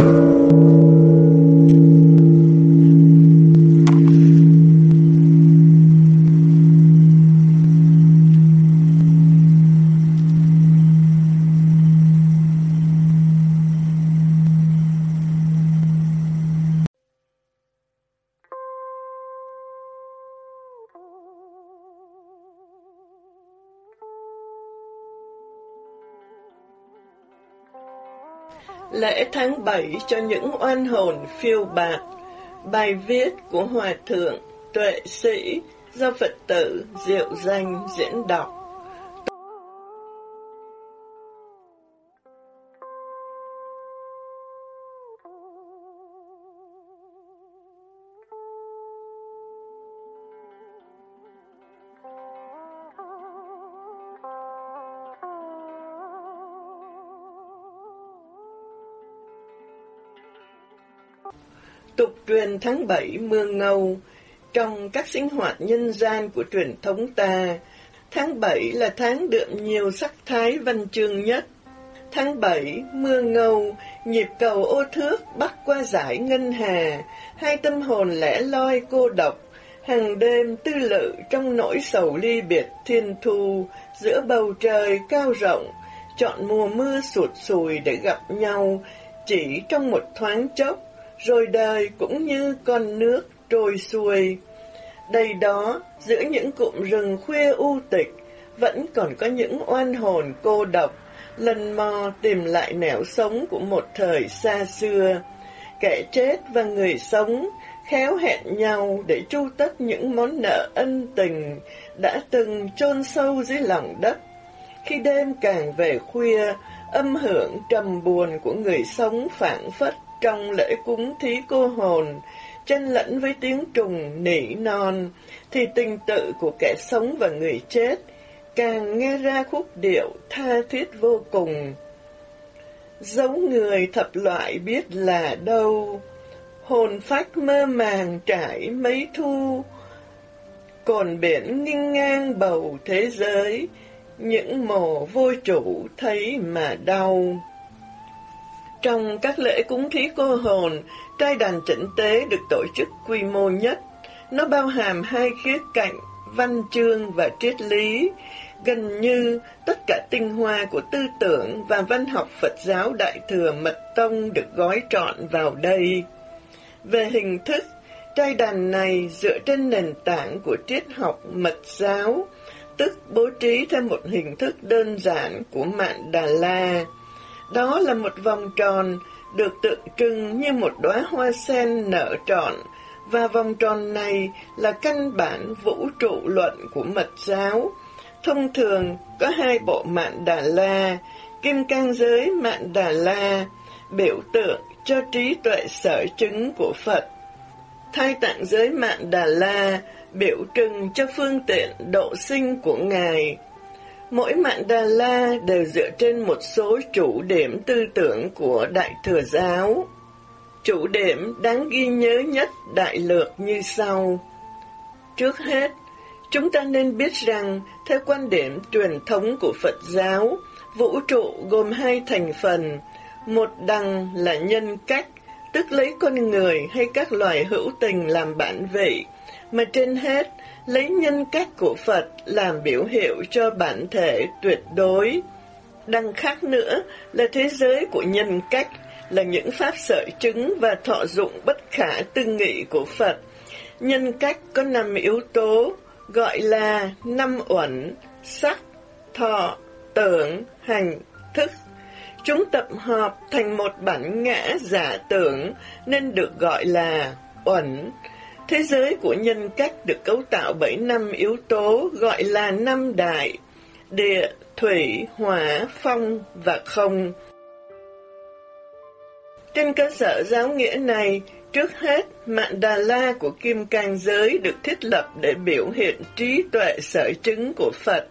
Lễ tháng 7 cho những oan hồn phiêu bạt. Bài viết của Hòa Thượng Tuệ Sĩ do Phật tử Diệu Danh diễn đọc. Tục truyền tháng 7 mưa ngâu. Trong các sinh hoạt nhân gian của truyền thống ta, tháng 7 là tháng đượm nhiều sắc thái văn chương nhất. Tháng 7 mưa ngâu, nhịp cầu ô thước bắc qua dải ngân hà, hai tâm hồn lẻ loi cô độc, hàng đêm tư lự trong nỗi sầu ly biệt thiên thu, giữa bầu trời cao rộng, chọn mùa mưa sụt sùi để gặp nhau, chỉ trong một thoáng chốc, rồi đời cũng như con nước trôi xuôi. Đây đó, giữa những cụm rừng khuya u tịch, vẫn còn có những oan hồn cô độc, lần mò tìm lại nẻo sống của một thời xa xưa. Kẻ chết và người sống khéo hẹn nhau để tru tất những món nợ ân tình đã từng chôn sâu dưới lòng đất. Khi đêm càng về khuya, âm hưởng trầm buồn của người sống phảng phất trong lễ cúng thí cô hồn, chen lẫn với tiếng trùng nỉ non, thì tình tự của kẻ sống và người chết càng nghe ra khúc điệu tha thiết vô cùng. Dấu người thập loại biết là đâu, hồn phách mơ màng trải mấy thu, cồn biển nghênh ngang bầu thế giới, những mồ vô chủ thấy mà đau. Trong các lễ cúng thí cô hồn, trai đàn chỉnh tế được tổ chức quy mô nhất. Nó bao hàm hai khía cạnh, văn chương và triết lý. Gần như tất cả tinh hoa của tư tưởng và văn học Phật giáo Đại Thừa Mật Tông được gói trọn vào đây. Về hình thức, trai đàn này dựa trên nền tảng của triết học Mật giáo, tức bố trí theo một hình thức đơn giản của Mạn Đà La. Đó là một vòng tròn được tượng trưng như một đóa hoa sen nở trọn, và vòng tròn này là căn bản vũ trụ luận của Mật giáo. Thông thường có hai bộ Mạn Đà La, Kim Cang giới Mạn Đà La, biểu tượng cho trí tuệ sở chứng của Phật. Thai tạng giới Mạn Đà La biểu trưng cho phương tiện độ sinh của Ngài. Mỗi Mạn Đà La đều dựa trên một số chủ điểm tư tưởng của Đại Thừa giáo. Chủ điểm đáng ghi nhớ nhất đại lược như sau. Trước hết, chúng ta nên biết rằng, theo quan điểm truyền thống của Phật giáo, vũ trụ gồm hai thành phần. Một đằng là nhân cách, tức lấy con người hay các loài hữu tình làm bản vị, mà trên hết, lấy nhân cách của Phật làm biểu hiệu cho bản thể tuyệt đối. Đằng khác nữa là thế giới của nhân cách, là những pháp sở chứng và thọ dụng bất khả tư nghị của Phật. Nhân cách có 5 yếu tố, gọi là 5 uẩn: sắc, thọ, tưởng, hành, thức. Chúng tập hợp thành một bản ngã giả tưởng nên được gọi là uẩn. Thế giới của nhân cách được cấu tạo bởi 5 yếu tố gọi là 5 đại: địa, thủy, hỏa, phong và không. Trên cơ sở giáo nghĩa này, trước hết, Mạn Đà La của Kim Cang giới được thiết lập để biểu hiện trí tuệ sở chứng của Phật.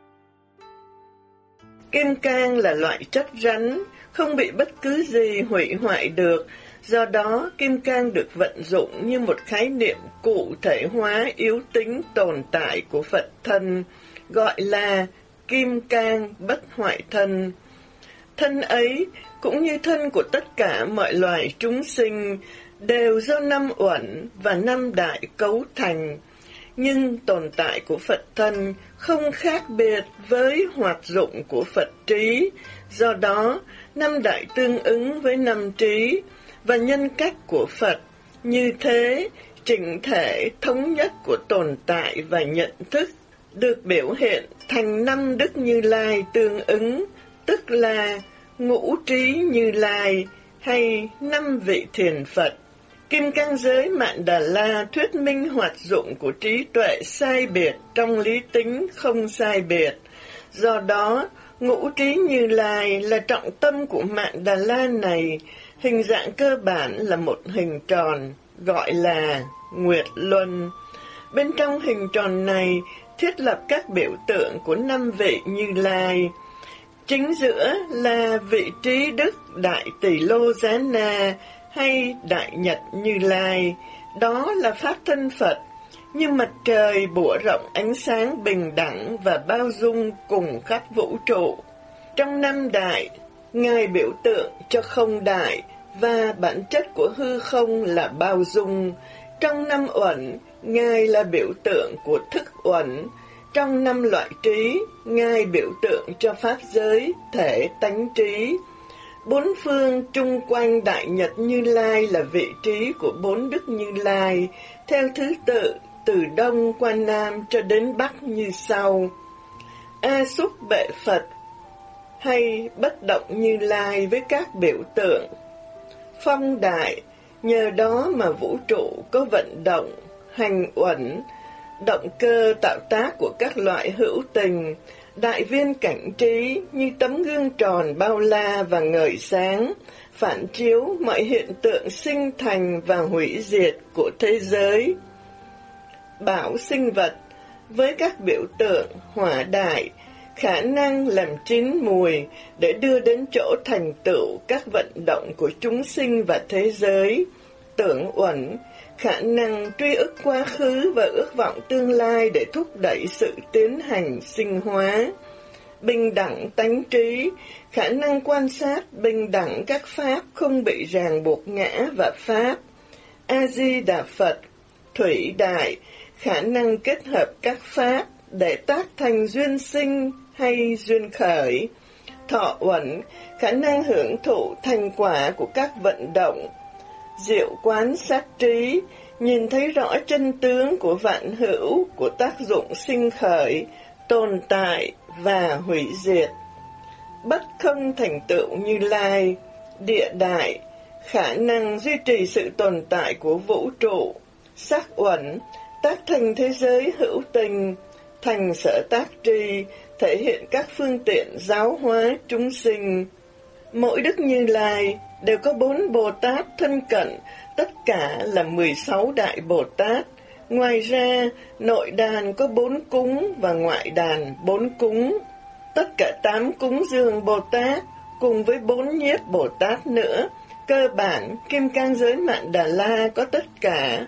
Kim cang là loại chất rắn, không bị bất cứ gì hủy hoại được. Do đó, kim cang được vận dụng như một khái niệm cụ thể hóa yếu tính tồn tại của Phật thân, gọi là kim cang bất hoại thân. Thân ấy, cũng như thân của tất cả mọi loài chúng sinh, đều do 5 uẩn và 5 đại cấu thành. Nhưng tồn tại của Phật thân không khác biệt với hoạt dụng của Phật trí, do đó 5 đại tương ứng với 5 trí, và nhân cách của Phật như thế, chỉnh thể thống nhất của tồn tại và nhận thức, được biểu hiện thành 5 đức Như Lai tương ứng, tức là ngũ trí Như Lai hay 5 vị thiền Phật. Kim Cang Giới Mạn Đà La thuyết minh hoạt dụng của trí tuệ sai biệt trong lý tính không sai biệt. Do đó, ngũ trí Như Lai là trọng tâm của Mạn Đà La này, hình dạng cơ bản là một hình tròn, gọi là Nguyệt Luân. Bên trong hình tròn này thiết lập các biểu tượng của 5 vị Như Lai. Chính giữa là vị trí đức Đại Tỷ Lô Giá Na hay Đại Nhật Như Lai, đó là pháp thân Phật, như mặt trời bủa rộng ánh sáng bình đẳng và bao dung cùng khắp vũ trụ. Trong 5 đại, Ngài biểu tượng cho không đại, và bản chất của hư không là bao dung. Trong 5 uẩn, Ngài là biểu tượng của thức uẩn. Trong 5 loại trí, Ngài biểu tượng cho pháp giới, thể tánh trí. 4 phương chung quanh Đại Nhật Như Lai là vị trí của 4 đức Như Lai, theo thứ tự từ đông qua nam cho đến bắc như sau. A Xúc Bệ Phật hay bất động Như Lai với các biểu tượng. Phong đại, nhờ đó mà vũ trụ có vận động, hành uẩn, động cơ tạo tác của các loại hữu tình. Đại viên cảnh trí như tấm gương tròn bao la và ngời sáng, phản chiếu mọi hiện tượng sinh thành và hủy diệt của thế giới. Bảo sinh vật với các biểu tượng hỏa đại, khả năng làm chín mùi để đưa đến chỗ thành tựu các vận động của chúng sinh và thế giới. Tưởng uẩn, khả năng truy ức quá khứ và ước vọng tương lai để thúc đẩy sự tiến hành sinh hóa. Bình đẳng tánh trí, khả năng quan sát bình đẳng các pháp không bị ràng buộc ngã và pháp. A-di-đà Phật, thủy đại, khả năng kết hợp các pháp để tác thành duyên sinh hay duyên khởi. Thọ uẩn, khả năng hưởng thụ thành quả của các vận động. Diệu quán sát trí, nhìn thấy rõ chân tướng của vạn hữu, của tác dụng sinh khởi, tồn tại và hủy diệt. Bất không thành tựu Như Lai. Địa đại, khả năng duy trì sự tồn tại của vũ trụ. Sắc uẩn, tác thành thế giới hữu tình. Thành sở tác tri, thể hiện các phương tiện giáo hóa chúng sinh. Mỗi đức Như Lai đều có 4 Bồ Tát thân cận, tất cả là 16 đại Bồ Tát. Ngoài ra, nội đàn có 4 cúng và ngoại đàn 4 cúng. Tất cả 8 cúng dường Bồ Tát cùng với 4 nhiếp Bồ Tát nữa. Cơ bản, Kim Cang Giới Mạn Đà La có tất cả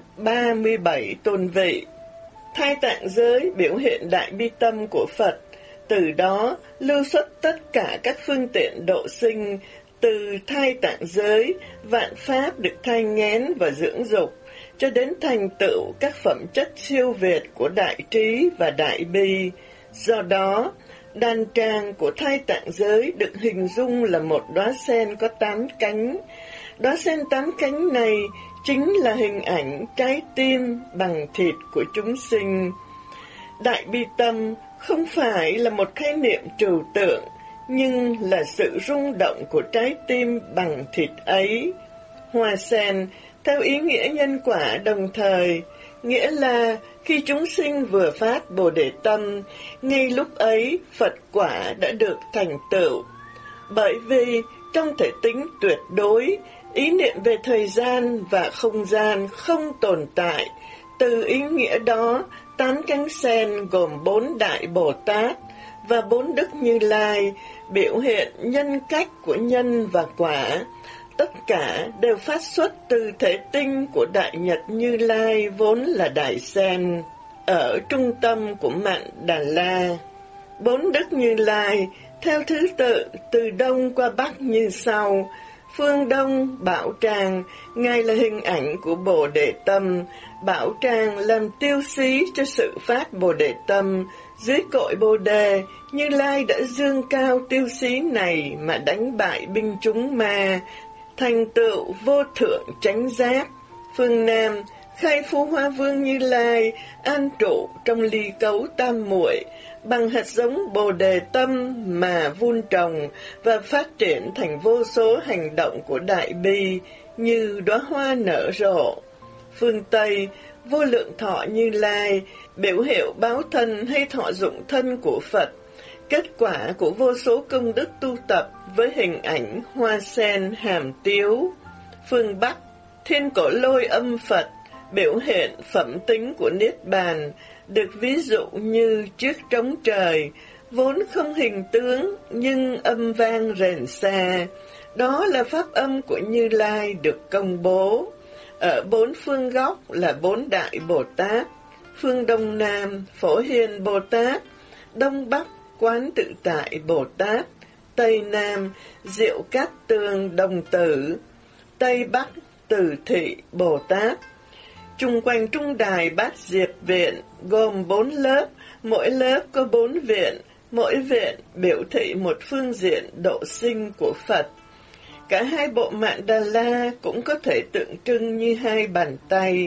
37 tôn vị. Thai tạng giới biểu hiện đại bi tâm của Phật, từ đó lưu xuất tất cả các phương tiện độ sinh. Từ thai tạng giới, vạn pháp được thai nghén và dưỡng dục, cho đến thành tựu các phẩm chất siêu việt của đại trí và đại bi. Do đó, đàn tràng của thai tạng giới được hình dung là một đóa sen có 8 cánh. Đóa sen 8 cánh này chính là hình ảnh trái tim bằng thịt của chúng sinh. Đại bi tâm không phải là một khái niệm trừu tượng, nhưng là sự rung động của trái tim bằng thịt ấy. Hoa sen theo ý nghĩa nhân quả đồng thời, nghĩa là khi chúng sinh vừa phát Bồ Đề tâm, ngay lúc ấy Phật quả đã được thành tựu. Bởi vì trong thể tính tuyệt đối, ý niệm về thời gian và không gian không tồn tại. Từ ý nghĩa đó, 8 cánh sen gồm 4 đại Bồ Tát và 4 đức Như Lai, biểu hiện nhân cách của nhân và quả. Tất cả đều phát xuất từ thể tinh của Đại Nhật Như Lai vốn là Đại Sen, ở trung tâm của Mạn Đà La. 4 đức Như Lai theo thứ tự từ đông qua bắc như sau. Phương Đông, Bảo Tràng, Ngài là hình ảnh của Bồ Đề Tâm. Bảo Tràng làm tiêu xí cho sự phát Bồ Đề Tâm. Dưới cội Bồ Đề, Như Lai đã dương cao tiêu xí này mà đánh bại binh chúng ma, thành tựu vô thượng chánh giác. Phương Nam, Khai Phú Hoa Vương Như Lai an trụ trong ly cấu tam muội, bằng hạt giống Bồ Đề Tâm mà vun trồng và phát triển thành vô số hành động của đại bi như đóa hoa nở rộ. Phương Tây, Vô Lượng Thọ Như Lai, biểu hiệu báo thân hay thọ dụng thân của Phật, kết quả của vô số công đức tu tập với hình ảnh hoa sen hàm tiếu. Phương Bắc, Thiên Cổ Lôi Âm Phật, biểu hiện phẩm tính của Niết Bàn, được ví dụ như chiếc trống trời, vốn không hình tướng nhưng âm vang rền xa. Đó là pháp âm của Như Lai được công bố. Ở bốn phương góc là bốn đại Bồ Tát. Phương Đông Nam, Phổ Hiền Bồ Tát. Đông Bắc, Quán Tự Tại Bồ Tát. Tây Nam, Diệu Cát Tường Đồng Tử. Tây Bắc, Từ Thị Bồ Tát. Chung quanh trung đài Bát Diệp Viện gồm 4 lớp, mỗi lớp có 4 viện, mỗi viện biểu thị một phương diện độ sinh của Phật. Cả hai bộ Mạn Đà La cũng có thể tượng trưng như hai bàn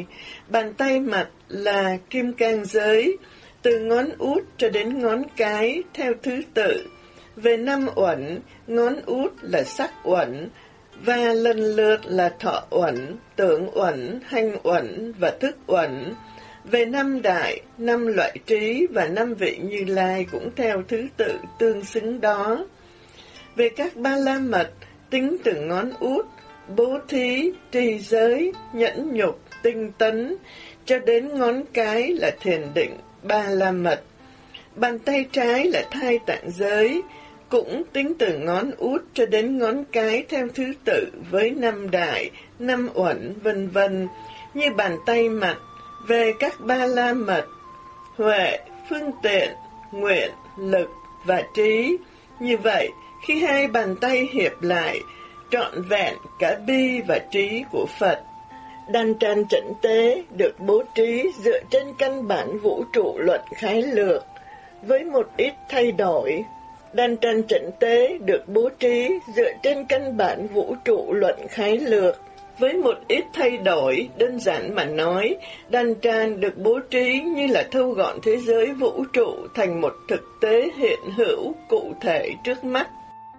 tay mặt là kim cang giới, từ ngón út cho đến ngón cái theo thứ tự. Về năm uẩn, ngón út là sắc uẩn, và lần lượt là thọ uẩn, tưởng uẩn, hành uẩn và thức uẩn. Về năm đại, 5 loại trí và 5 vị Như Lai cũng theo thứ tự tương xứng đó. Về các ba la mật, tính từ ngón út, bố thí, trì giới, nhẫn nhục, tinh tấn, cho đến ngón cái là thiền định, ba la mật. Bàn tay trái là thai tạng giới, cũng tính từ ngón út cho đến ngón cái theo thứ tự với 5 đại, 5 uẩn, vân vân, như bàn tay mặt. Về các ba la mật, huệ, phương tiện, nguyện, lực và trí. Như vậy, khi hai bàn tay hiệp lại, trọn vẹn cả bi và trí của Phật. Đan tràn chẩn tế được bố trí dựa trên căn bản vũ trụ luận khái lược, với một ít thay đổi. Đan tràn chẩn tế được bố trí dựa trên căn bản vũ trụ luận khái lược, với một ít thay đổi. Đơn giản mà nói, đan tràn được bố trí như là thâu gọn thế giới vũ trụ thành một thực tế hiện hữu cụ thể trước mắt.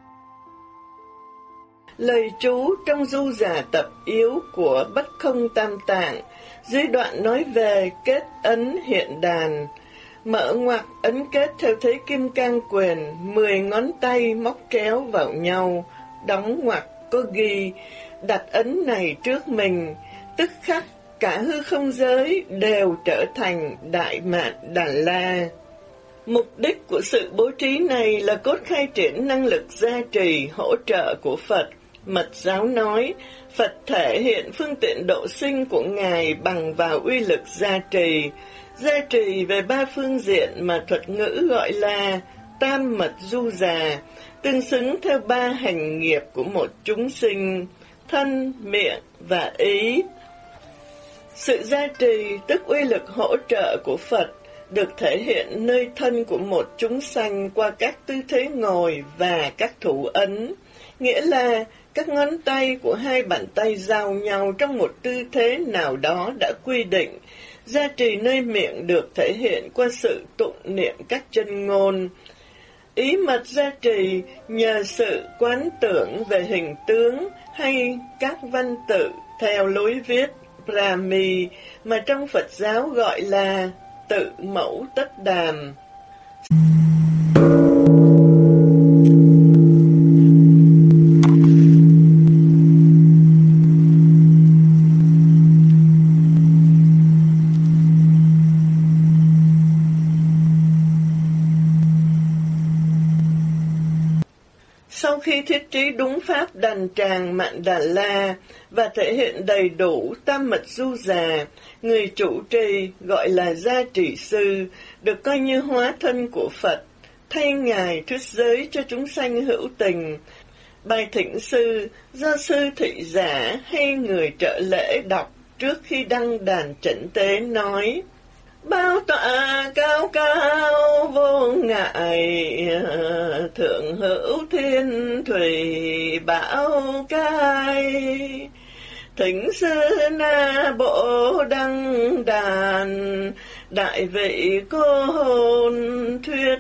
Lời chú trong Du Già tập yếu của Bất Không Tam Tạng, dưới đoạn nói về kết ấn hiện đàn. Mở ngoặc ấn kết theo thế Kim Cang Quyền, 10 ngón tay móc kéo vào nhau, đóng ngoặc có ghi, đặt ấn này trước mình, tức khắc cả hư không giới đều trở thành Đại Mạn Đà La. Mục đích của sự bố trí này là cốt khai triển năng lực gia trì, hỗ trợ của Phật. Mật giáo nói, Phật thể hiện phương tiện độ sinh của Ngài bằng vào uy lực gia trì về 3 phương diện mà thuật ngữ gọi là tam mật du già, tương xứng theo 3 hành nghiệp của một chúng sinh, thân, miệng và ý. Sự gia trì, tức uy lực hỗ trợ của Phật, được thể hiện nơi thân của một chúng sanh qua các tư thế ngồi và các thủ ấn, nghĩa là các ngón tay của hai bàn tay giao nhau trong một tư thế nào đó đã quy định. Gia trì nơi miệng được thể hiện qua sự tụng niệm các chân ngôn. Ý mật gia trì nhờ sự quán tưởng về hình tướng hay các văn tự theo lối viết Brahmi mà trong Phật giáo gọi là tự mẫu tất đàm. Sau khi thiết trí đúng pháp đàn tràng Mạn Đà La và thể hiện đầy đủ tam mật du già, người chủ trì gọi là gia trì sư, được coi như hóa thân của Phật. thay Ngài thuyết giới cho chúng sanh hữu tình. Bài thỉnh sư do sư thị giả hay người trợ lễ đọc trước khi đăng đàn chẩn tế nói: Bao tọa cao cao vô ngại, thượng hữu thiên thủy bảo cai. Thỉnh sư Na Bộ đăng đàn, đại vị cô hồn thuyết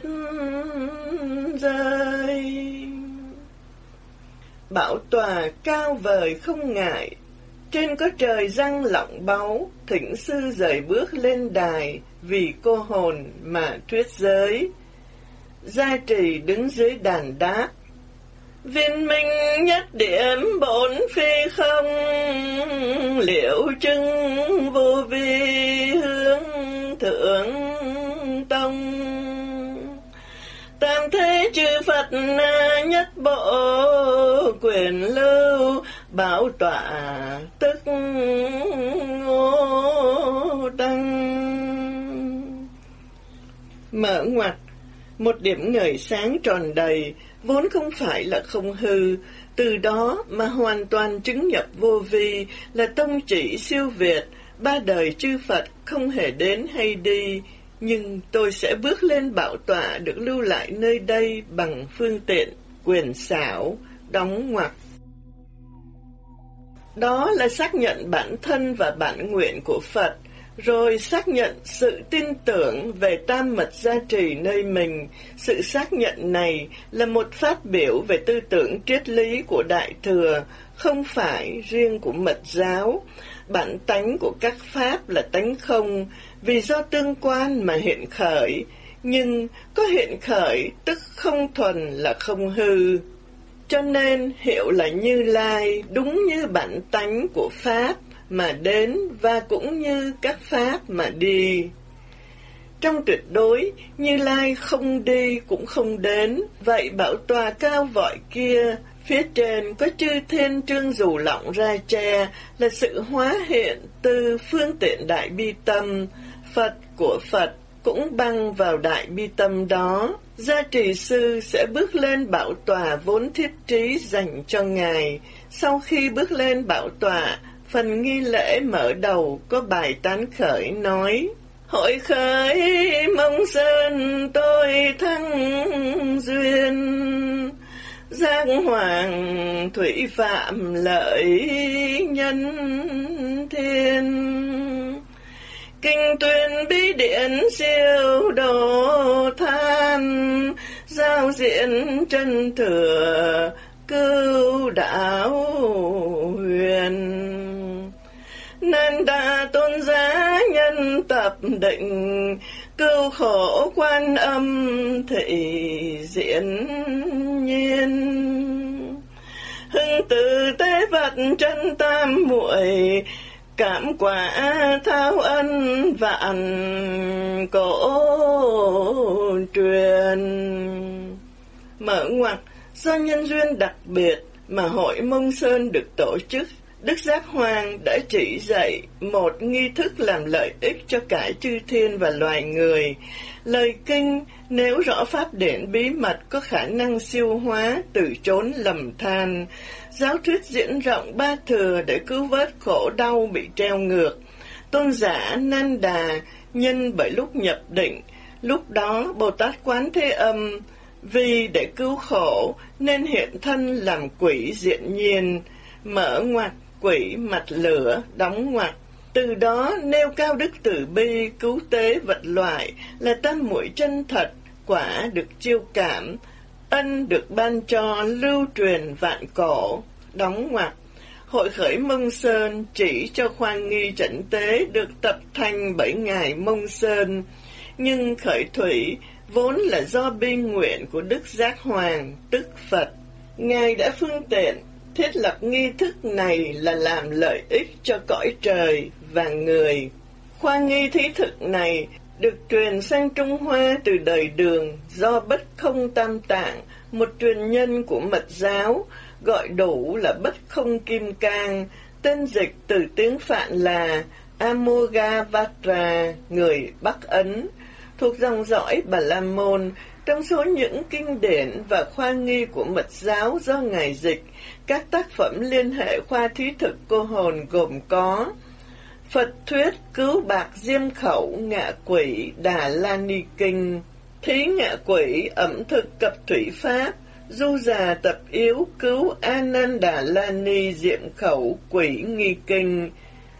giới. Bảo tòa cao vời không ngại, trên có trời răng lọng báu, thỉnh sư rời bước lên đài, vì cô hồn mà thuyết giới. Gia trì đứng dưới đàn đáp: Viên minh nhất điểm bổn phi không, liễu chứng vô vi hướng thượng tông. Tam thế chư Phật nhất bộ, quyền lưu bảo tọa tức Ngô Đăng. Mở ngoặt, một điểm ngời sáng tròn đầy, vốn không phải là không hư, từ đó mà hoàn toàn chứng nhập vô vi, là tông chỉ siêu việt, ba đời chư Phật không hề đến hay đi. Nhưng tôi sẽ bước lên bảo tọa được lưu lại nơi đây bằng phương tiện quyền xảo, đóng ngoặc. Đó là xác nhận bản thân và bản nguyện của Phật, rồi xác nhận sự tin tưởng về tam mật gia trì nơi mình. Sự xác nhận này là một phát biểu về tư tưởng triết lý của Đại Thừa, không phải riêng của mật giáo. Bản tánh của các pháp là tánh không, vì do tương quan mà hiện khởi, nhưng có hiện khởi tức không thuần là không hư. Cho nên hiệu là Như Lai, đúng như bản tánh của pháp mà đến và cũng như các pháp mà đi. Trong tuyệt đối, Như Lai không đi cũng không đến. Vậy bảo tòa cao vọi kia, phía trên có chư thiên trương dù lọng ra che, là sự hóa hiện từ phương tiện đại bi tâm. Phật của Phật cũng băng vào đại bi tâm đó. Gia trì sư sẽ bước lên bảo tòa vốn thiết trí dành cho Ngài. Sau khi bước lên bảo tòa, phần nghi lễ mở đầu có bài tán khởi nói: Hội khởi Mông Sơn tôi thăng duyên, giác hoàng thủy phạm lợi nhân thiên. Kinh tuyên bí điển siêu độ than, giao diện chân thừa cứu đạo huyền. Nên đã tôn giá nhân tập định, cứu khổ Quan Âm thị diễn nhiên. Hưng từ tế vật chân tam muội, cảm quả thao ân vạn cổ truyền. Mở ngoặc, do nhân duyên đặc biệt mà hội Mông Sơn được tổ chức, Đức Giác Hoàng đã chỉ dạy một nghi thức làm lợi ích cho cả chư thiên và loài người. Lời kinh nếu rõ pháp điển bí mật có khả năng siêu hóa từ chốn lầm than. Giáo thuyết diễn rộng ba thừa để cứu vớt khổ đau bị treo ngược. Tôn giả Nan Đà nhân bởi lúc nhập định, lúc đó Bồ Tát Quán Thế Âm vì để cứu khổ nên hiện thân làm quỷ diện nhiên. Mở ngoặc, quỷ mặt lửa, đóng ngoặc. Từ đó nêu cao đức từ bi, cứu tế vật loại là tam muội chân thật, quả được chiêu cảm, ân được ban cho lưu truyền vạn cổ. Đóng ngoặc. Hội khởi Mông Sơn chỉ cho khoan nghi trẩn tế được tập thành 7 ngày Mông Sơn, nhưng khởi thủy vốn là do bi nguyện của Đức Giác Hoàng, tức Phật. Ngài đã phương tiện thiết lập nghi thức này là làm lợi ích cho cõi trời và người. Khoa nghi thí thực này được truyền sang Trung Hoa từ đời Đường do Bất Không Tam Tạng, một truyền nhân của Mật giáo, gọi đủ là Bất Không Kim Cang, tên dịch từ tiếng Phạn là Amoghavatra, người Bắc Ấn, thuộc dòng dõi Bà La Môn. Trong số những kinh điển và khoa nghi của Mật giáo do Ngài dịch, các tác phẩm liên hệ khoa thí thực cô hồn gồm có Phật thuyết cứu bạc diêm khẩu ngạ quỷ Đà La Ni Kinh, thí ngạ quỷ ẩm thực cập thủy pháp, du già tập yếu cứu A Nan Đà La Ni diệm khẩu quỷ nghi kinh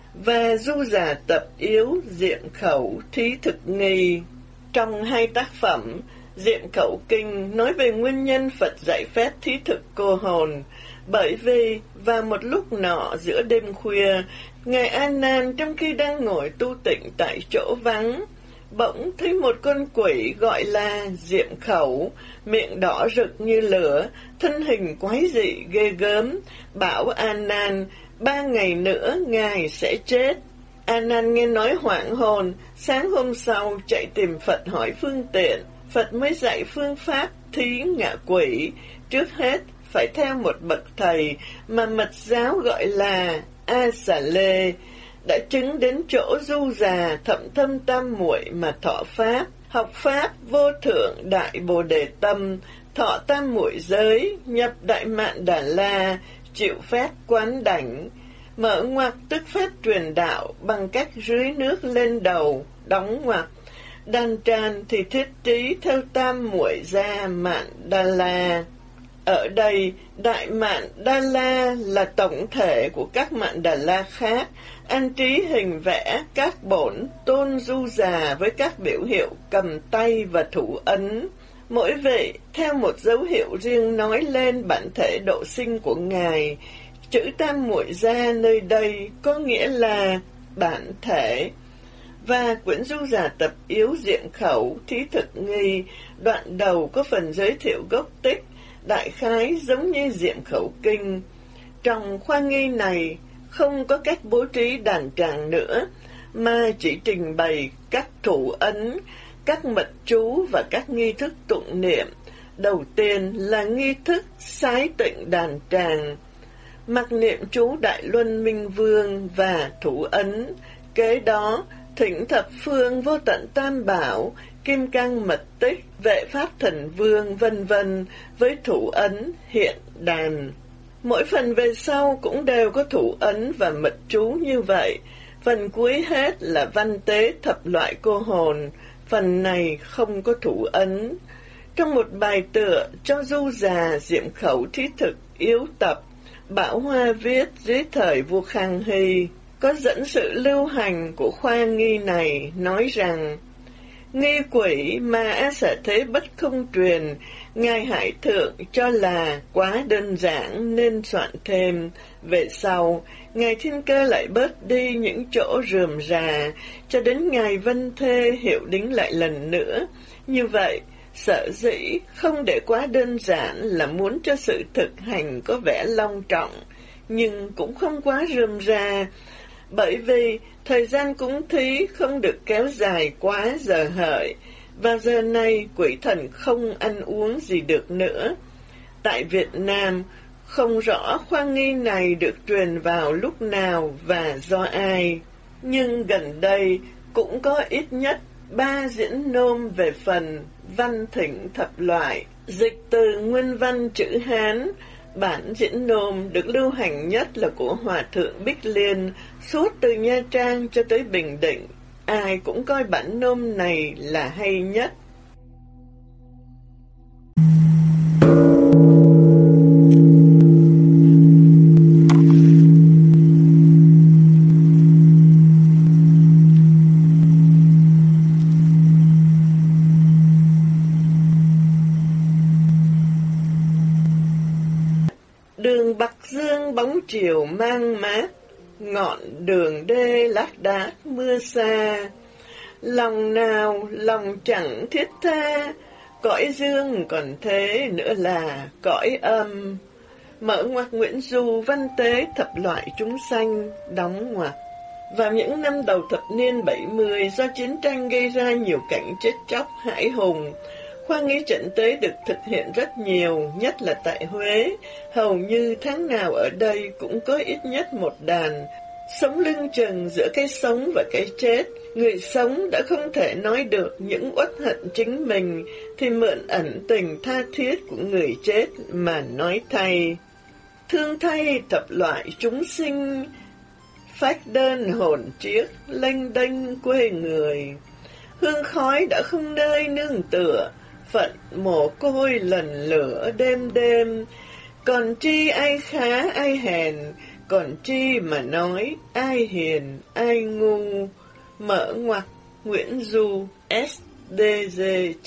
và du già tập yếu diệm khẩu thí thực nghi. Trong hai tác phẩm, Diệm Khẩu Kinh nói về nguyên nhân Phật dạy phép thí thực cô hồn, bởi vì vào một lúc nọ giữa đêm khuya, Ngài A Nan trong khi đang ngồi tu tịnh tại chỗ vắng, bỗng thấy một con quỷ gọi là Diệm Khẩu, miệng đỏ rực như lửa, thân hình quái dị ghê gớm, bảo A Nan 3 ngày nữa Ngài sẽ chết. A Nan nghe nói hoảng hồn, sáng hôm sau chạy tìm Phật hỏi phương tiện. Phật mới dạy phương pháp thí ngạ quỷ. Trước hết phải theo một bậc thầy mà Mật giáo gọi là A Xà Lê, đã chứng đến chỗ du già thậm thâm tam muội mà thọ pháp, học pháp vô thượng đại bồ đề tâm, thọ tam muội giới, nhập đại mạn Đà La, chịu phép quán đảnh, mở ngoặc tức phép truyền đạo bằng cách rưới nước lên đầu, đóng ngoặc. Đan tràn thì thiết trí theo tam muội gia mạn Đà La. Ở đây, đại mạn Đà La là tổng thể của các mạn Đà La khác, an trí hình vẽ các bổn tôn du già với các biểu hiệu cầm tay và thủ ấn. Mỗi vị theo một dấu hiệu riêng nói lên bản thể độ sinh của Ngài. Chữ tam muội gia nơi đây có nghĩa là bản thể. Và quyển du già tập yếu Diệm Khẩu thí thực nghi, đoạn đầu có phần giới thiệu gốc tích, đại khái giống như Diệm Khẩu Kinh. Trong khoa nghi này không có cách bố trí đàn tràng nữa, mà chỉ trình bày các thủ ấn, các mật chú và các nghi thức tụng niệm. Đầu tiên là nghi thức sái tịnh đàn tràng, mặc niệm chú Đại Luân Minh Vương và thủ ấn. Kế đó thỉnh thập phương vô tận tam bảo, kim cang mật tích, vệ pháp thần vương vân vân với thủ ấn hiện đàn. Mỗi phần về sau cũng đều có thủ ấn và mật chú như vậy. Phần cuối hết là văn tế thập loại cô hồn, phần này không có thủ ấn. Trong một bài tựa cho du già Diệm Khẩu thí thực yếu tập, Bảo Hoa viết dưới thời vua Khang Hy, có dẫn sự lưu hành của khoa nghi này nói rằng: nghi quỷ mà A Xà Thế bất không truyền, Ngài Hải Thượng cho là quá đơn giản nên soạn thêm. Về sau, Ngài Thiên Cơ lại bớt đi những chỗ rườm rà, cho đến Ngài Vân Thê hiệu đính lại lần nữa. Như vậy, sở dĩ không để quá đơn giản là muốn cho sự thực hành có vẻ long trọng, nhưng cũng không quá rườm rà, bởi vì thời gian cúng thí không được kéo dài quá giờ hợi, và giờ này quỷ thần không ăn uống gì được nữa. Tại Việt Nam, không rõ khoa nghi này được truyền vào lúc nào và do ai, nhưng gần đây cũng có ít nhất 3 diễn nôm về phần văn thỉnh thập loại, dịch từ nguyên văn chữ Hán. Bản diễn nôm được lưu hành nhất là của Hòa Thượng Bích Liên, suốt từ Nha Trang cho tới Bình Định. Ai cũng coi bản nôm này là hay nhất. Đường Bạc Dương bóng chiều mang mát, ngọn đường đê lác đác mưa xa. Lòng nào lòng chẳng thiết tha, cõi dương còn thế nữa là cõi âm. Mở ngoặc Nguyễn Du văn tế thập loại chúng sanh, đóng ngoặc. Vào những năm đầu thập niên 70, do chiến tranh gây ra nhiều cảnh chết chóc hãi hùng, khoa nghi trận tế được thực hiện rất nhiều, nhất là tại Huế. Hầu như tháng nào ở đây cũng có ít nhất một đàn, sống lưng chừng giữa cái sống và cái chết, Người sống đã không thể nói được những uất hận chính mình, thì mượn ẩn tình tha thiết của người chết mà nói thay. Thương thay thập loại chúng sinh, phách đơn hồn chiếc, lênh đênh quê người. Hương khói đã không nơi nương tựa, phận mồ côi lần lửa đêm đêm. Còn chi ai khá ai hèn, còn chi mà nói ai hiền ai ngu. Mở ngoặc Nguyễn Du SDG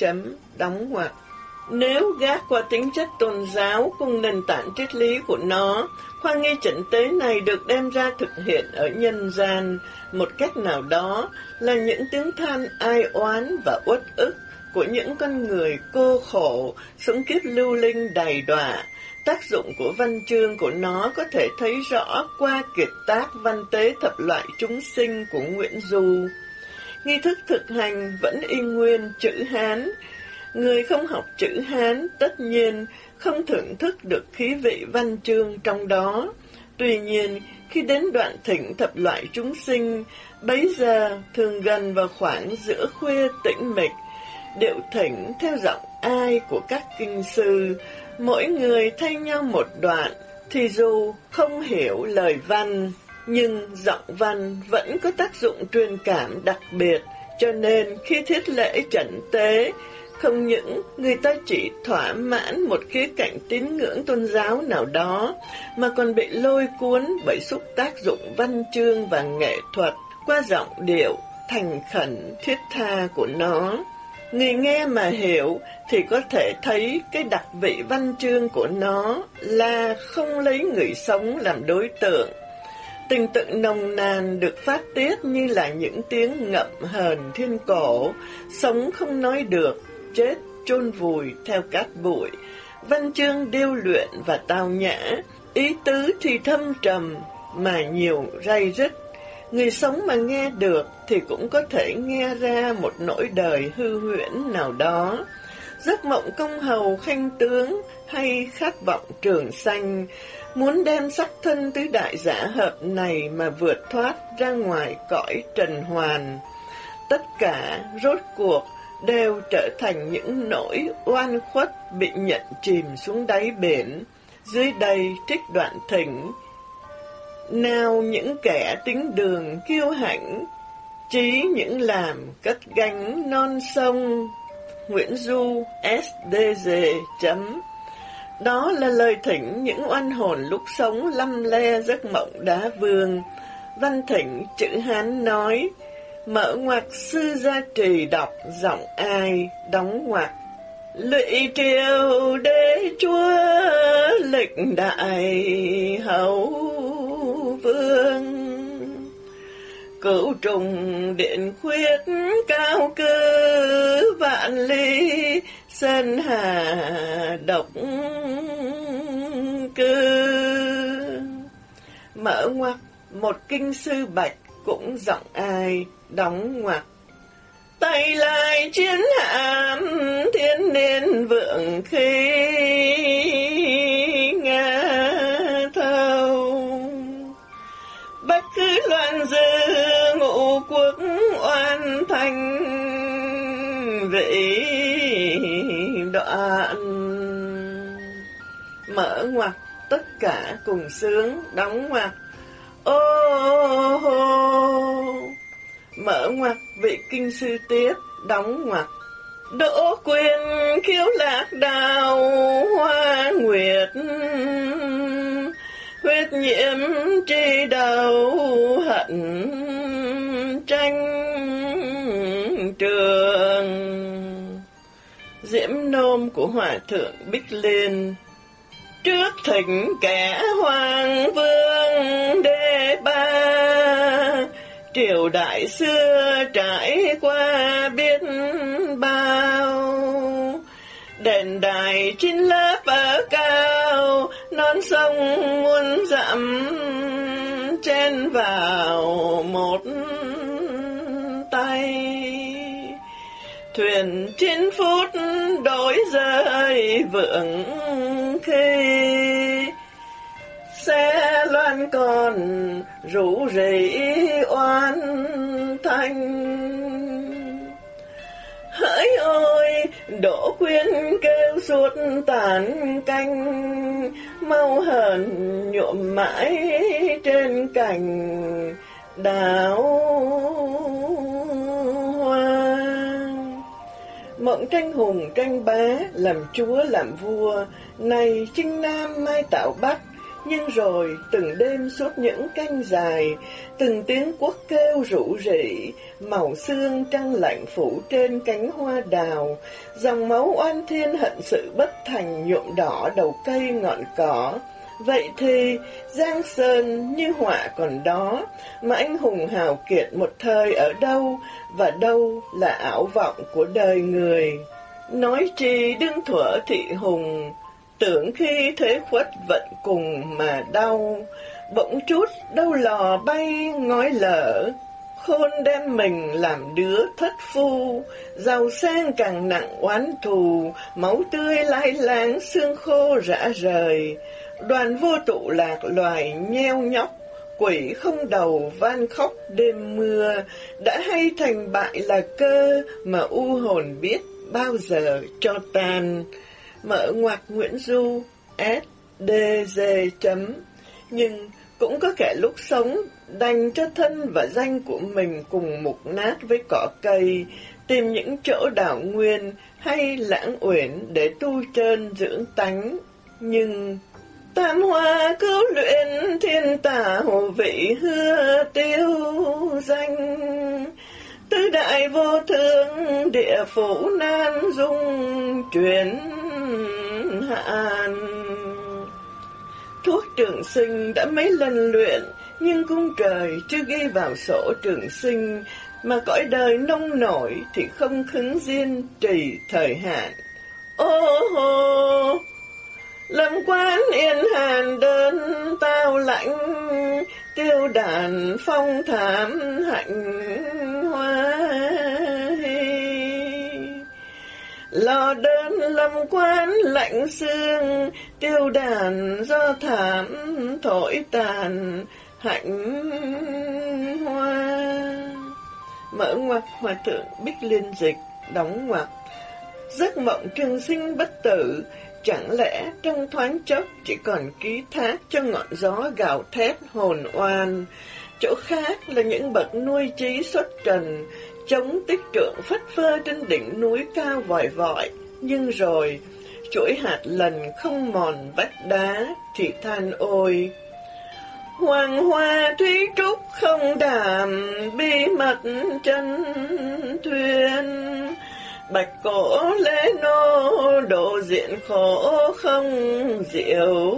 đóng ngoặc. Nếu gác qua tính chất tôn giáo cùng nền tảng triết lý của nó, khoa nghi chẩn tế này được đem ra thực hiện ở nhân gian, một cách nào đó là những tiếng than ai oán và uất ức của những con người cô khổ, sống kiếp lưu linh đầy đọa. Tác dụng của văn chương của nó có thể thấy rõ qua kiệt tác văn tế thập loại chúng sinh của Nguyễn Du. Nghi thức thực hành vẫn y nguyên chữ Hán. Người không học chữ Hán tất nhiên không thưởng thức được khí vị văn chương trong đó. Tuy nhiên, khi đến đoạn thỉnh thập loại chúng sinh, bấy giờ thường gần vào khoảng giữa khuya tĩnh mịch, điệu thỉnh theo giọng ai của các kinh sư, mỗi người thay nhau một đoạn, thì dù không hiểu lời văn, nhưng giọng văn vẫn có tác dụng truyền cảm đặc biệt, cho nên khi thiết lễ chẩn tế, không những người ta chỉ thỏa mãn một khía cạnh tín ngưỡng tôn giáo nào đó, mà còn bị lôi cuốn bởi xúc tác dụng văn chương và nghệ thuật qua giọng điệu thành khẩn thiết tha của nó. Người nghe mà hiểu thì có thể thấy cái đặc vị văn chương của nó là không lấy người sống làm đối tượng. Tình tự nồng nàn được phát tiết như là những tiếng ngậm hờn thiên cổ, sống không nói được, chết chôn vùi theo cát bụi. Văn chương điêu luyện và tao nhã, ý tứ thì thâm trầm mà nhiều ray rứt. Người sống mà nghe được thì cũng có thể nghe ra một nỗi đời hư huyễn nào đó. Giấc mộng công hầu khanh tướng hay khát vọng trường sanh, muốn đem sắc thân tứ đại giả hợp này mà vượt thoát ra ngoài cõi trần hoàn. Tất cả rốt cuộc đều trở thành những nỗi oan khuất bị nhận chìm xuống đáy biển. Dưới đây trích đoạn thỉnh: nào những kẻ tính đường kiêu hãnh, chí những làm cất gánh non sông. Nguyễn Du SDG. Đó là lời thỉnh những oan hồn lúc sống lăm le giấc mộng đá vương. Văn thỉnh chữ Hán nói, mở ngoặc sư gia trì đọc giọng ai, đóng ngoặc. Lụy triều đế chúa lịch đại hậu vương, cửu trùng điện khuyết cao cư, vạn ly sơn hà độc cư. Mở ngoặc một kinh sư bạch cũng giọng ai, đóng ngoặc. Tay lại chiến hạm thiên niên vượng khí, Nga thâu bất cứ loạn dư ngũ quốc oan thành vị đoạn. Mở ngoặc tất cả cùng sướng, đóng ngoặc. Ô hô. Mở ngoặc vị kinh sư tiếp, đóng ngoặc. Đỗ quyền khiếu lạc đào hoa nguyệt, huyết nhiễm tri đầu hận tranh trường. Diễm nôm của hòa thượng Bích Liên, trước thỉnh kẻ hoàng vương đế ba, triều đại xưa trải qua biết bao. Đền đài chín lớp ở cao, non sông muôn dặm chen vào một tay. Thuyền 9 phút đổi rơi vượng khi, xe loan còn rủ rỉ oan thanh. Đỗ Quyên kêu suốt tàn canh, mau hờn nhuộm mãi trên cành đào hoa. Mộng tranh hùng tranh bá, làm chúa làm vua, này Trinh Nam mai tạo Bắc. Nhưng rồi từng đêm suốt những canh dài, từng tiếng quốc kêu rủ rỉ, màu sương trăng lạnh phủ trên cánh hoa đào, dòng máu oan thiên hận sự bất thành nhuộm đỏ đầu cây ngọn cỏ. Vậy thì Giang Sơn như họa còn đó, mà anh hùng hào kiệt một thời ở đâu, và đâu là ảo vọng của đời người. Nói chi đương thuở thị hùng, tưởng khi thế khuất vận cùng mà đau, bỗng chút đâu lò bay ngói lở, khôn đem mình làm đứa thất phu, giàu sang càng nặng oán thù, máu tươi lai láng xương khô rã rời. Đoàn vô tụ lạc loài nheo nhóc, quỷ không đầu van khóc đêm mưa, đã hay thành bại là cơ, mà u hồn biết bao giờ cho tan. Mở ngoặc Nguyễn Du SDG. Nhưng cũng có kẻ lúc sống đành cho thân và danh của mình cùng mục nát với cỏ cây, tìm những chỗ đảo nguyên hay lãng uyển để tu chân dưỡng tánh. Nhưng tam hoa cứu luyện thiên tà hồ vị hứa tiêu danh, tứ đại vô thương địa phủ nan dung truyền hạn. Thuốc trường sinh đã mấy lần luyện, nhưng cung trời chưa ghi vào sổ trường sinh, mà cõi đời nông nổi thì không khứng diên trì thời hạn. Ô hô, lâm quan yên hàn đơn tao lạnh, tiêu đàn phong thảm hạnh hoa. Lò đơn lâm quan lạnh sương, tiêu đàn do thảm thổi tàn hạnh hoa. Mở ngoặc Hòa thượng Bích Liên Dịch, đóng ngoặc. Giấc mộng trường sinh bất tử, chẳng lẽ trong thoáng chốc chỉ còn ký thác cho ngọn gió gào thét hồn oan. Chỗ khác là những bậc nuôi trí xuất trần, chống tích trượng phất phơ trên đỉnh núi cao vòi vọi. Nhưng rồi, chuỗi hạt lần không mòn vách đá, thì than ôi. Hoàng hoa thúy trúc không đảm, bí mật chân thuyền. Bạch cổ lễ nô, độ diện khổ không diệu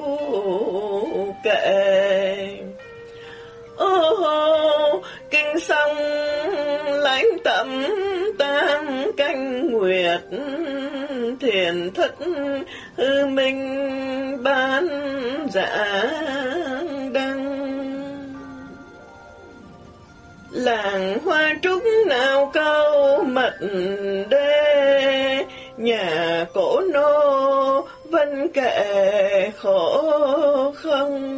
kệ. Ô hô, kinh sông lãnh tẩm tam canh nguyệt, thiền thất hư minh bán dạ đăng. Làng hoa trúc nào câu mật đê, nhà cổ nô vân kệ khổ không.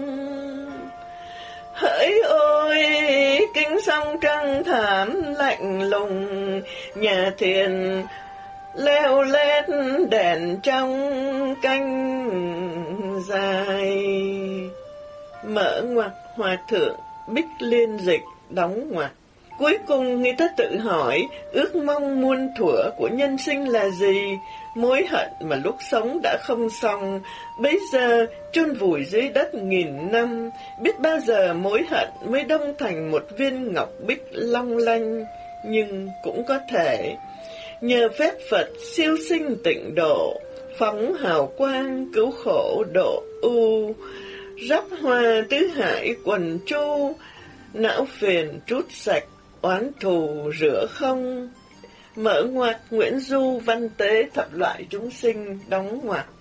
Hỡi ôi, kính sông trăng thảm lạnh lùng, nhà thiền leo lét đèn trong canh dài. Mở ngoặc Hòa thượng Bích Liên Dịch, đóng ngoặc. Cuối cùng người ta tự hỏi, ước mong muôn thuở của nhân sinh là gì? Mối hận mà lúc sống đã không xong, bây giờ chôn vùi dưới đất nghìn năm, biết bao giờ mối hận mới đông thành một viên ngọc bích long lanh. Nhưng cũng có thể, nhờ phép Phật siêu sinh tịnh độ, phóng hào quang cứu khổ độ u, rắp hoa tứ hải quần chu, não phiền trút sạch, oán thù rửa không. Mở ngoặc Nguyễn Du Văn Tế, Thập loại chúng sinh, đóng ngoặc.